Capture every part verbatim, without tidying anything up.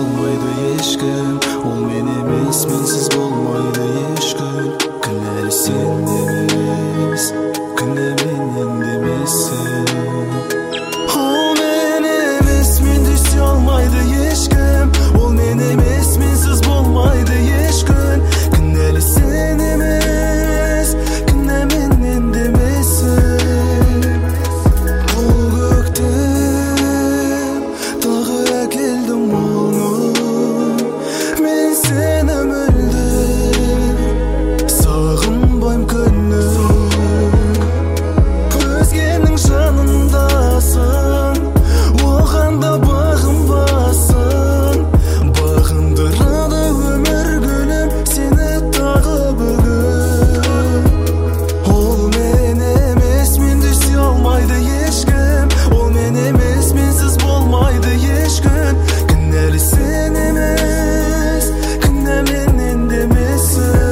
болмайды ешкім, ол мен емес, менсіз болмайды ешкім. Кінәлі сен емес, кінә менен демесін. Ол мен емес, менде сүйе алмайды ешкім, ол мен емес, менсіз болмайды ешкім. Кінәлі сен емес, кінә менен демесін. Ол көктем тағы әкелдім мұны, мен сені мүлде сағынбайм күнім. Өзгенің жанындасың, оған да бағынбасың. Бағындырады өмір гүлім сені тағы бүгін. Ол мен емес, менде сүйе алмайды ешкім, ол мен емес, менсіз болмайды ешкім. Кінәлі сен емес, кінә менен демесін.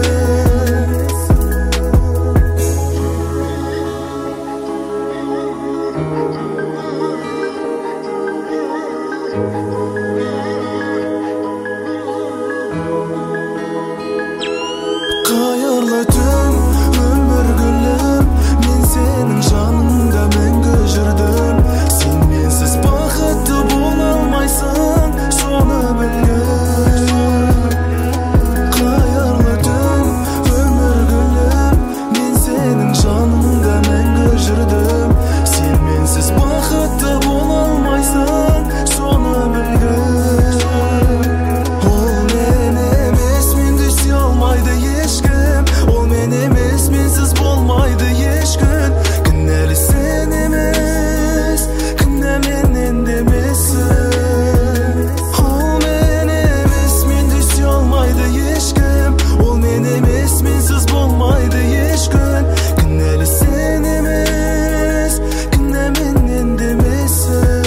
Қайырлы түн өмір гүлім, мен сенің жаныңда мәңгі жүрдім. Сен менсіз бақытты бола алмайсың, соны білгін. Қайырлы түн өмір гүлім, мен сенің жаныңда мәңгі жүрдім. Сен менсіз бақытты бола алмайсың, соны білгін. Ол мен емес, менде сүйе алмайды ешкім, ол мен емес, менсіз болмайды ешкім. Кінәлі сен емес, кінә менен демесін. Ол мен емес, менде сүйе алмайды ешкім, ол мен емес, менсіз болмайды ешкім. Кінәлі сен емес, кінә менен демесін.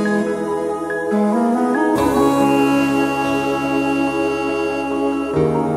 Oh